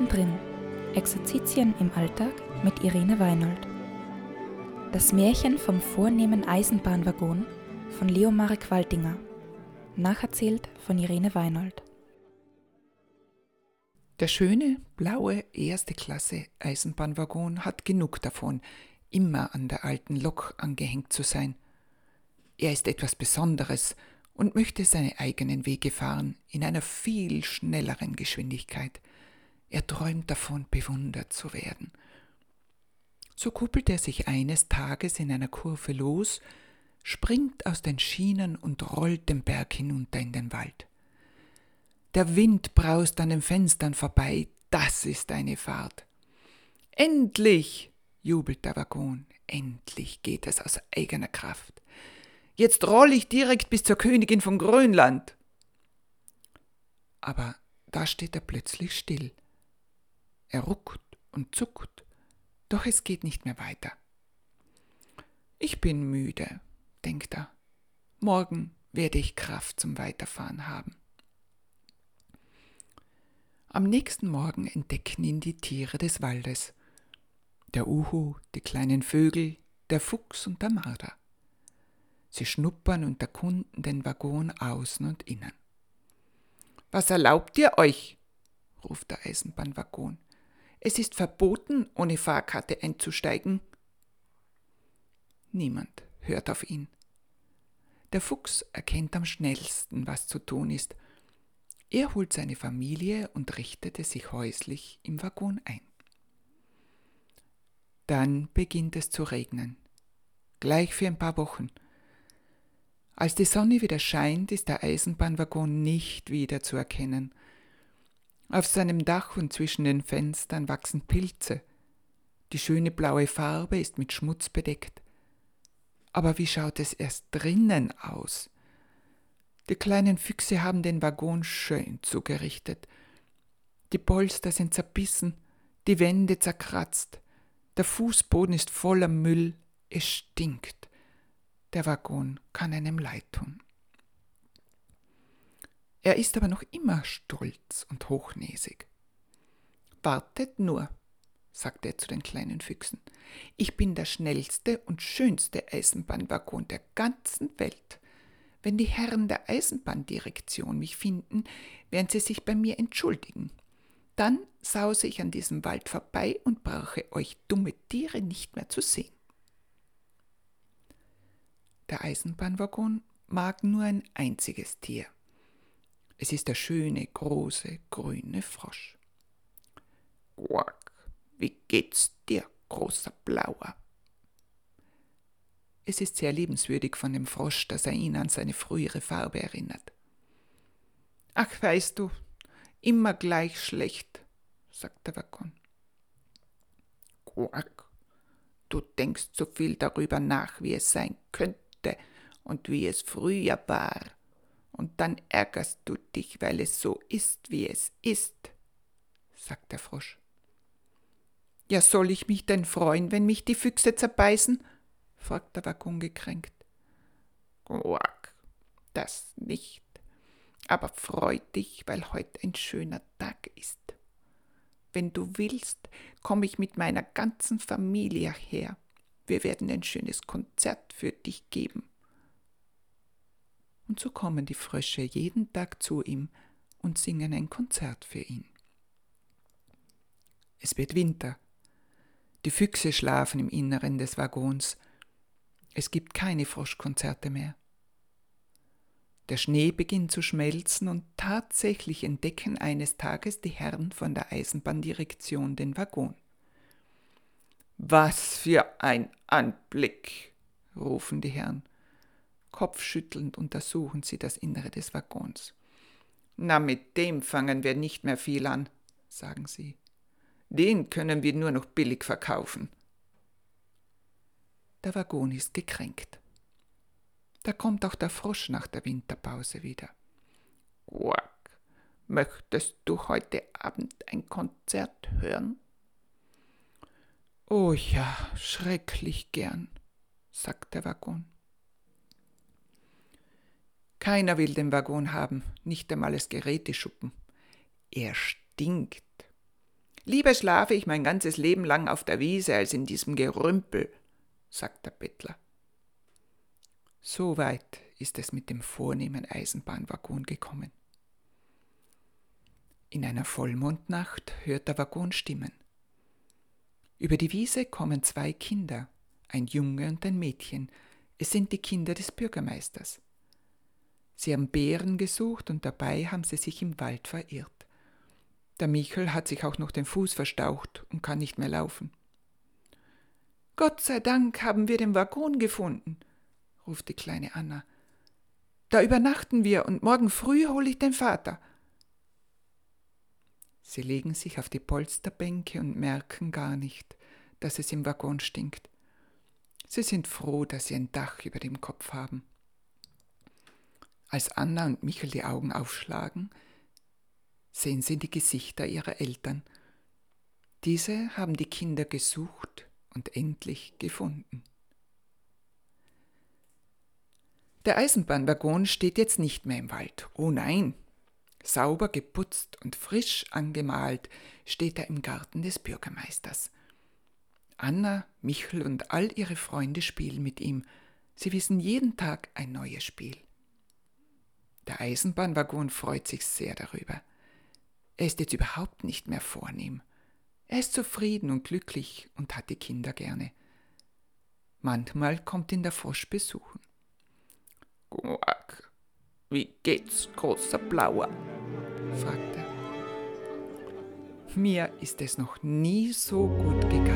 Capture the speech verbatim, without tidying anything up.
Mittendrin. Exerzitien im Alltag mit Irene Weinold. Das Märchen vom vornehmen Eisenbahnwaggon von Leo Marek Waldinger. Nacherzählt von Irene Weinold. Der schöne, blaue erste Klasse Eisenbahnwaggon hat genug davon, immer an der alten Lok angehängt zu sein. Er ist etwas Besonderes und möchte seine eigenen Wege fahren, in einer viel schnelleren Geschwindigkeit. Er träumt davon, bewundert zu werden. So kuppelt er sich eines Tages in einer Kurve los, springt aus den Schienen und rollt den Berg hinunter in den Wald. Der Wind braust an den Fenstern vorbei, das ist eine Fahrt. Endlich, jubelt der Waggon, endlich geht es aus eigener Kraft. Jetzt roll ich direkt bis zur Königin von Grönland. Aber da steht er plötzlich still. Er ruckt und zuckt, doch es geht nicht mehr weiter. Ich bin müde, denkt er. Morgen werde ich Kraft zum Weiterfahren haben. Am nächsten Morgen entdecken ihn die Tiere des Waldes. Der Uhu, die kleinen Vögel, der Fuchs und der Marder. Sie schnuppern und erkunden den Waggon außen und innen. »Was erlaubt ihr euch?« ruft der Eisenbahnwaggon. »Es ist verboten, ohne Fahrkarte einzusteigen.« Niemand hört auf ihn. Der Fuchs erkennt am schnellsten, was zu tun ist. Er holt seine Familie und richtete sich häuslich im Waggon ein. Dann beginnt es zu regnen. Gleich für ein paar Wochen. Als die Sonne wieder scheint, ist der Eisenbahnwaggon nicht wieder zu erkennen. Auf seinem Dach und zwischen den Fenstern wachsen Pilze. Die schöne blaue Farbe ist mit Schmutz bedeckt. Aber wie schaut es erst drinnen aus? Die kleinen Füchse haben den Waggon schön zugerichtet. Die Polster sind zerbissen, die Wände zerkratzt, der Fußboden ist voller Müll, es stinkt. Der Waggon kann einem leid tun. Er ist aber noch immer stolz und hochnäsig. »Wartet nur«, sagt er zu den kleinen Füchsen, »ich bin der schnellste und schönste Eisenbahnwaggon der ganzen Welt. Wenn die Herren der Eisenbahndirektion mich finden, werden sie sich bei mir entschuldigen. Dann sause ich an diesem Wald vorbei und brauche euch dumme Tiere nicht mehr zu sehen.« Der Eisenbahnwaggon mag nur ein einziges Tier. Es ist der schöne, große, grüne Frosch. »Quack, wie geht's dir, großer Blauer?« Es ist sehr liebenswürdig von dem Frosch, dass er ihn an seine frühere Farbe erinnert. »Ach, weißt du, immer gleich schlecht«, sagt der Waggon. »Quack, du denkst so viel darüber nach, wie es sein könnte und wie es früher war. Und dann ärgerst du dich, weil es so ist, wie es ist«, sagt der Frosch. »Ja, soll ich mich denn freuen, wenn mich die Füchse zerbeißen?« fragt der Waggon gekränkt. »Quack, das nicht. Aber freu dich, weil heute ein schöner Tag ist. Wenn du willst, komme ich mit meiner ganzen Familie her. Wir werden ein schönes Konzert für dich geben.« Und so kommen die Frösche jeden Tag zu ihm und singen ein Konzert für ihn. Es wird Winter. Die Füchse schlafen im Inneren des Waggons. Es gibt keine Froschkonzerte mehr. Der Schnee beginnt zu schmelzen und tatsächlich entdecken eines Tages die Herren von der Eisenbahndirektion den Waggon. »Was für ein Anblick«, rufen die Herren. Kopfschüttelnd untersuchen sie das Innere des Waggons. »Na, mit dem fangen wir nicht mehr viel an«, sagen sie. »Den können wir nur noch billig verkaufen.« Der Waggon ist gekränkt. Da kommt auch der Frosch nach der Winterpause wieder. »Quack, möchtest du heute Abend ein Konzert hören?« »Oh ja, schrecklich gern«, sagt der Waggon. Keiner will den Waggon haben, nicht einmal als Geräteschuppen. Er stinkt. Lieber schlafe ich mein ganzes Leben lang auf der Wiese als in diesem Gerümpel, sagt der Bettler. So weit ist es mit dem vornehmen Eisenbahnwaggon gekommen. In einer Vollmondnacht hört der Waggon Stimmen. Über die Wiese kommen zwei Kinder, ein Junge und ein Mädchen. Es sind die Kinder des Bürgermeisters. Sie haben Beeren gesucht und dabei haben sie sich im Wald verirrt. Der Michel hat sich auch noch den Fuß verstaucht und kann nicht mehr laufen. »Gott sei Dank haben wir den Waggon gefunden«, ruft die kleine Anna. »Da übernachten wir und morgen früh hole ich den Vater.« Sie legen sich auf die Polsterbänke und merken gar nicht, dass es im Waggon stinkt. Sie sind froh, dass sie ein Dach über dem Kopf haben. Als Anna und Michel die Augen aufschlagen, sehen sie die Gesichter ihrer Eltern. Diese haben die Kinder gesucht und endlich gefunden. Der Eisenbahnwaggon steht jetzt nicht mehr im Wald. Oh nein! Sauber geputzt und frisch angemalt steht er im Garten des Bürgermeisters. Anna, Michel und all ihre Freunde spielen mit ihm. Sie wissen jeden Tag ein neues Spiel. Der Eisenbahnwaggon freut sich sehr darüber. Er ist jetzt überhaupt nicht mehr vornehm. Er ist zufrieden und glücklich und hat die Kinder gerne. Manchmal kommt ihn der Frosch besuchen. »Quack, wie geht's, großer Blauer?« fragt er. »Mir ist es noch nie so gut gegangen